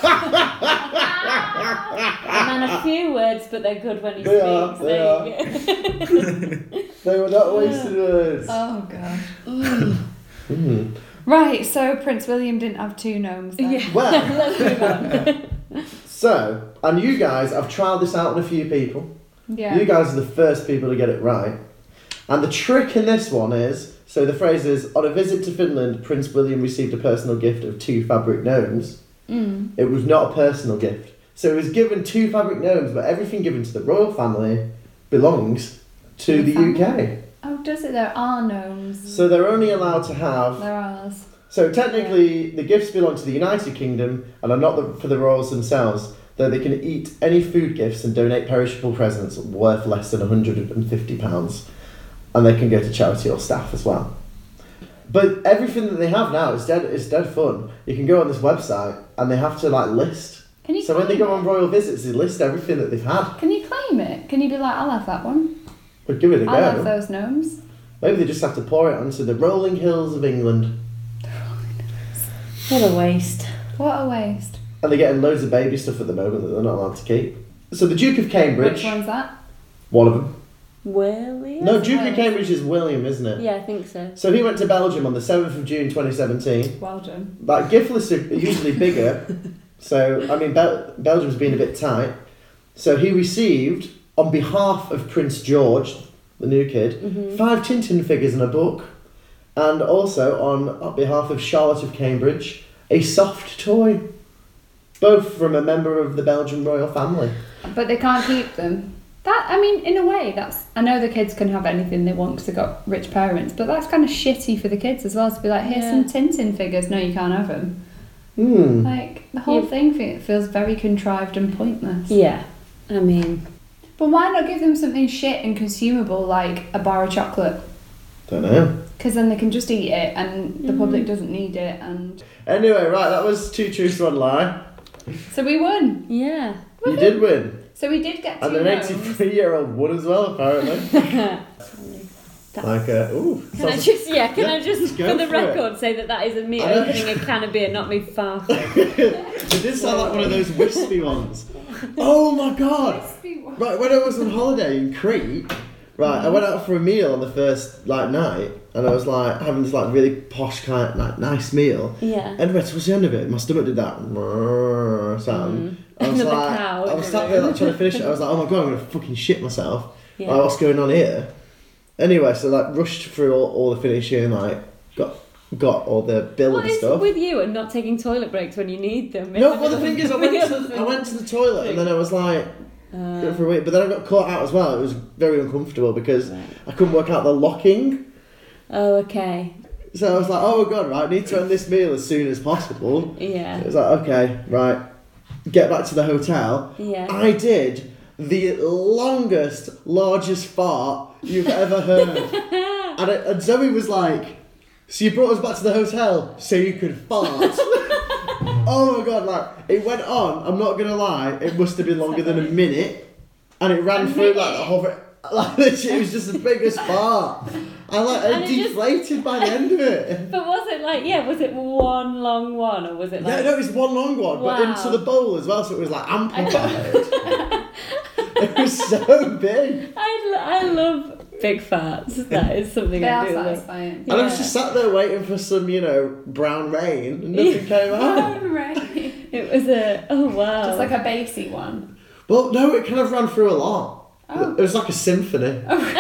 a man a few words, but they're good when he They are, speaks. they There are. you go. They were not wasted words. Oh god. Mm. Right, so Prince William didn't have two gnomes then. Yeah. Well, Let's move on. so, and you guys, I've trialled this out on a few people. Yeah. You guys are the first people to get it right. And the trick in this one is, so the phrase is, on a visit to Finland, Prince William received a personal gift of two fabric gnomes. Mm. It was not a personal gift. So he was given two fabric gnomes, but everything given to the royal family belongs to The the U K. Oh, does it? There are gnomes. So they're only allowed to have... There are ours. So technically, the gifts belong to the United Kingdom and are not the, for the royals themselves, though they can eat any food gifts and donate perishable presents worth less than one hundred fifty pounds. And they can go to charity or staff as well. But everything that they have now is dead, is dead fun. You can go on this website and they have to like list. Can you So claim when they go it? on royal visits, they list everything that they've had. Can you claim it? Can you be like, I'll have that one? But give it a I love go. those gnomes. Maybe they just have to pour it onto the rolling hills of England. What a waste. What a waste. And they're getting loads of baby stuff at the moment that they're not allowed to keep. So the Duke of Cambridge, Which one's that? one of them. William? No, Duke of Wales. Cambridge is William, isn't it? Yeah, I think so. So he went to Belgium on the seventh of June twenty seventeen. Well done. Like, gift lists are usually bigger. So, I mean, Bel- Belgium's been a bit tight. So he received, on behalf of Prince George, the new kid, Mhm. five Tintin figures and a book. And also, on, on behalf of Charlotte of Cambridge, a soft toy. Both from a member of the Belgian royal family. But they can't keep them. That, I mean, in a way, that's... I know the kids can have anything they want because they've got rich parents, but that's kind of shitty for the kids as well, to be like, here's Yeah. some Tintin figures. No, you can't have them. Hmm. Like, the whole Yeah. thing fe- feels very contrived and pointless. Yeah. I mean, But why not give them something shit and consumable like a bar of chocolate? Don't know. Because then they can just eat it and the Mhm. public doesn't need it. And Anyway, right, that was two truths, one lie. so we won. yeah. You did win. So we did get two And an gnomes. eighty-three-year-old won as well, apparently. That's- Like, uh, ooh. Can I sounds- just, yeah, can Yeah, I just, go for the for it. record, say that that is me I know. opening a can of beer, not me farting. It did sound like one of those wispy ones. Oh my god! Right, when I was on holiday in Crete, right, I went out for a meal on the first like night, and I was like having this like really posh kind of like nice meal. Yeah. Anyway, towards the end of it, my stomach did that "Mrrr" sound. I was Another like, cow, I was isn't sat it? there like trying to finish it. I was like, oh my god, I'm gonna fucking shit myself. Yeah. Like, what's going on here? Anyway, so like rushed through all, all the finishing, like got got all the bill What and is stuff. with you and not taking toilet breaks when you need them? No, well the thing is, I went to I went to the toilet and then I was like Uh, going for a week, but then I got caught out as well. It was very uncomfortable because Right. I couldn't work out the locking. oh, okay. So I was like, oh my god, right, I need to end this meal as soon as possible. Yeah. It was like, okay, right, get back to the hotel. Yeah. I did the longest, largest fart you've ever heard. and, it, and Zoe was like, so you brought us back to the hotel so you could fart? Oh my god, like, it went on, I'm not gonna lie, it must have been longer than a minute. And it ran A through like minute? the whole... Like, literally, it was just the biggest fart. I like, And it it just- deflated by the end of it. But was it like, yeah, was it one long one or was it Yeah, like... no, it was one long one, but Wow. into the bowl as well, so it was like amplified. It was so big. I, lo- I love big farts. That is something They I are do love. satisfying. And I was Yeah. just sat there waiting for some, you know, brown rain, and nothing came out. Oh, right. It was a, oh wow. Just like a bassy one. Well, no, it kind of ran through a lot. Oh. It was like a symphony.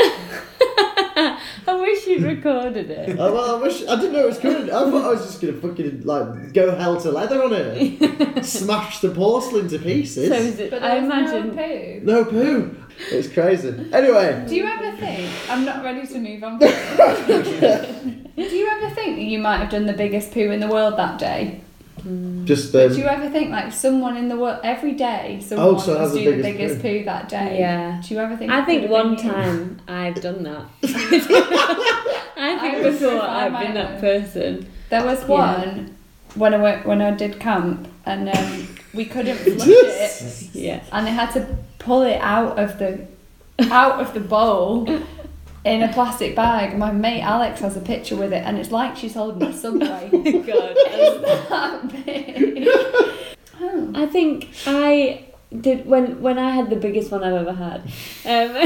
I wish you'd recorded it. Oh, well, I wish I didn't know it was coming. I thought I was just gonna fucking like go hell to leather on it, smash the porcelain to pieces. So is it, But I there was imagine... no poo. No poo. It's crazy. Anyway, Do you ever think, I'm not ready to move on from this. Do you ever think that you might have done the biggest poo in the world that day? just Do um, you ever think like someone in the world, every day, someone Oh, so it has was the doing the biggest biggest poo that day? Yeah. Do you ever think I it think could have one been you? time I've done that. I think I was before so far I've might been that have. person. There was Yeah. one when I went, when I did camp and um, we couldn't flush it Yeah. and they had to pull it out of the out of the bowl in a plastic bag. My mate Alex has a picture with it and it's like she's holding a Subway. God. It's that big. Oh. I think I did when when I had the biggest one I've ever had. Um,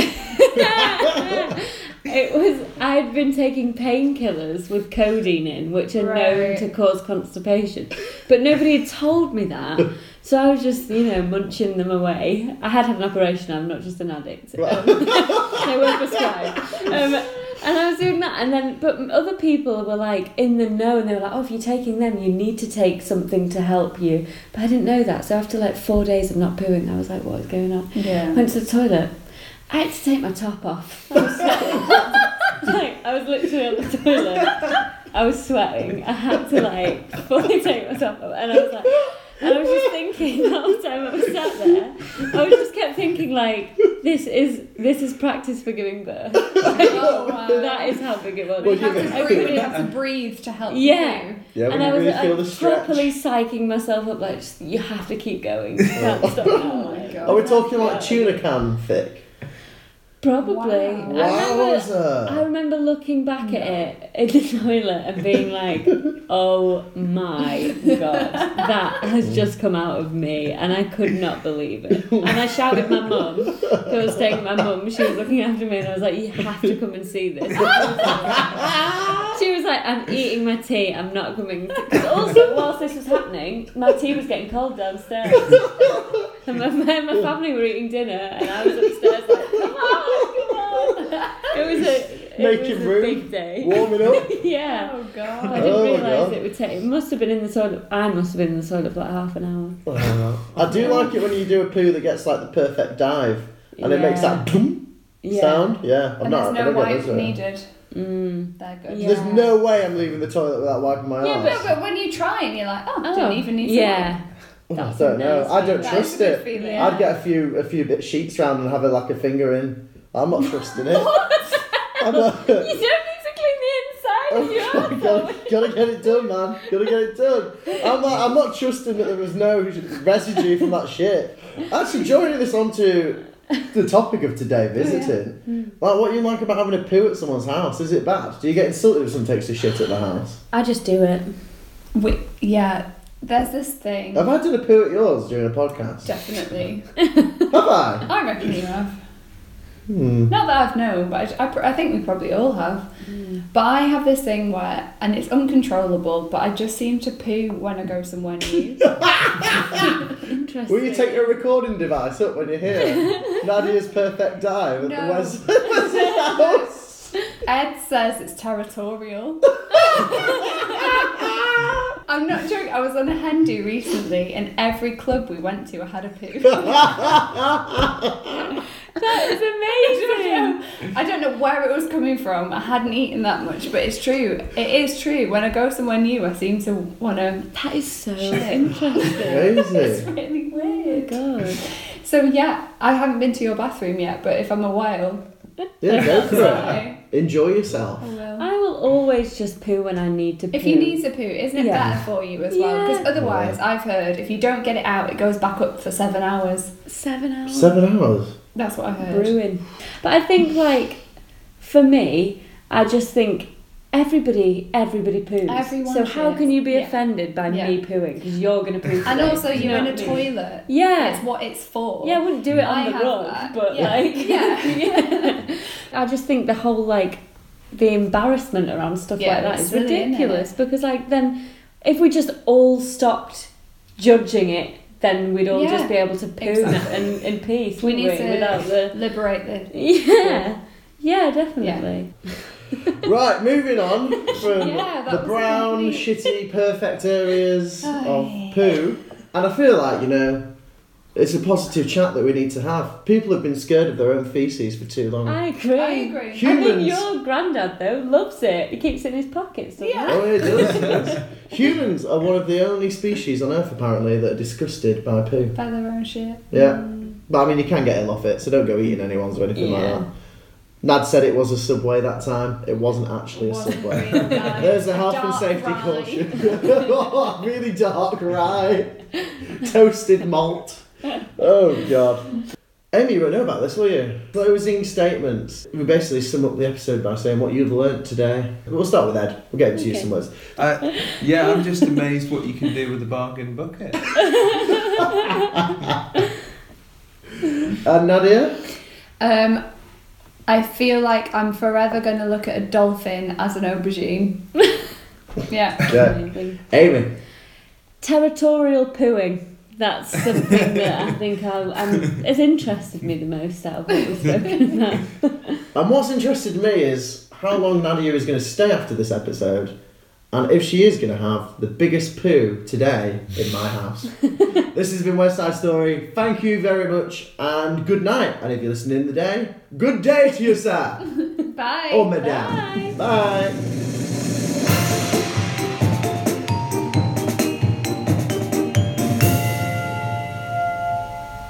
it was I'd been taking painkillers with codeine in, which are known Right. to cause constipation, but nobody had told me that. So I was just, you know, munching them away. I had had an operation. I'm not just an addict. Um, they were prescribed. Um, and I was doing that, and then, but other people were like in the know, and they were like, "Oh, if you're taking them, you need to take something to help you." But I didn't know that. So after like four days of not pooing, I was like, "What is going on?" Yeah. Went to the toilet. I had to take my top off. I was sweating. Like I was literally on the toilet. I was sweating. I had to like fully take my top off, and I was like. And I was just thinking the whole time I was sat there, I was just kept thinking like, this is this is practice for giving birth. Oh, wow. That is how big it was. Well, You have, you to know- breathe, you have to breathe to help Yeah. you. yeah, we And I didn't was really feel the like, stretch. properly psyching myself up, like, just, you have to keep going. You can't stop now. Oh my God. Are we talking like tuna can thick? Probably. Wow. I remember, Wowza. I remember looking back at it in the toilet and being like, oh my god, that has just come out of me, and I could not believe it. And I shouted my mum, who I was staying with my mum, she was looking after me, and I was like, you have to come and see this. She was like, I'm eating my tea, I'm not coming. Because also, whilst this was happening, my tea was getting cold downstairs. And my, my, my family were eating dinner, and I was upstairs like, come on, come on. It was a, it Making was a room, big day. warming up. Yeah. Oh I god. didn't Oh, realise God. it would take. It must have been in the toilet. I must have been in the toilet for like half an hour. Uh, I do like it when you do a poo that gets like the perfect dive and it makes that boom Yeah. sound. Yeah, I'm And not. there's I no don't get wipe those, uh, needed. Mm. They're good. Yeah. There's no way I'm leaving the toilet without wiping my Yeah, ass. No, but when you try and you're like, oh, Oh, don't even need to yeah. I That's don't a know. nice I don't feeling. That trust is a good it. feeling. Yeah. I'd get a few a few bit sheets round and have it like a finger in. I'm not trusting it. I'm not. You don't need to clean the inside of your gotta, asshole. gotta get it done, man. Gotta get it done. I'm not. I'm not trusting that there was no residue from that shit. Actually, joining this onto the topic of today, visiting. Like, what you like about having a poo at someone's house? Is it bad? Do you get insulted if someone takes a shit at the house? I just do it. We, yeah, there's this thing. Have I done a poo at yours during a podcast? Definitely. Have I? I reckon you have. Hmm. Not that I've known, but I, I, pr- I think we probably all have. But I have this thing where, and it's uncontrollable, but I just seem to poo when I go somewhere new. Interesting. Will you take your recording device up when you hear Nadia's perfect dive at No. the West, West House? Ed says it's territorial. I'm not joking. I was on a hen do recently, and every club we went to, I had a poo. That is amazing. I don't know where it was coming from. I hadn't eaten that much, but it's true. It is true. When I go somewhere new, I seem to want to. That is so Shit. interesting. It's Crazy. really weird. God. So yeah, I haven't been to your bathroom yet, but if I'm a whale, Yeah, go for it. I Enjoy yourself. will. I will always just poo when I need to poo. If you need to poo, isn't it Yeah. better for you as well? Because Yeah. otherwise, I've heard if you don't get it out, it goes back up for seven hours. Seven hours. Seven hours. That's what I heard. Brewing. But I think, like, for me, I just think everybody, everybody poos. Everyone so how shits. can you be Yeah. offended by Yeah. me pooing? Because you're going to poo And today. also, Do you you're know in a what I mean? toilet. Yeah. It's what it's for. Yeah, I wouldn't do it I on the have rug, that. but Yeah. like, Yeah. yeah. I just think the whole like the embarrassment around stuff Yeah, like that it's is silly, isn't it? ridiculous because like then if we just all stopped judging it, then we'd all Yeah, just be able to poo exactly. in, in peace. We wouldn't need to without the liberate the. yeah, yeah, definitely. Right, moving on from Yeah, that the was brown, lovely. shitty, perfect areas Aye. of poo. And I feel like, you know, it's a positive chat that we need to have. People have been scared of their own feces for too long. I agree. I agree. I Humans. think your granddad though loves it. He keeps it in his pockets. Doesn't Yeah. Oh, it does, it does. Humans are one of the only species on Earth, apparently, that are disgusted by poo. By their own shit. Yeah. But I mean, you can get ill off it, so don't go eating anyone's or anything like Yeah. that. Nad said it was a Subway that time. It wasn't actually It a wasn't Subway. really nice. There's a health and Dark safety rye. caution. Really dark rye. Toasted malt. Oh, God. Amy, you won't know about this, will you? Closing statements. We basically sum up the episode by saying what you've learnt today. We'll start with Ed. We'll get into you Okay. some words. Uh, yeah, I'm just amazed what you can do with a bargain bucket. And Nadia? Um, I feel like I'm forever going to look at a dolphin as an aubergine. Yeah. Yeah. Amazing. Amy? Territorial pooing. That's something that I think I'm, I'm, has interested me the most out of what we've spoken about. And what's interested me is how long Nadia is going to stay after this episode, and if she is going to have the biggest poo today in my house. This has been West Side Story. Thank you very much, and good night. And if you're listening in the day, good day to you, sir. Bye. Or madame. Bye. Bye.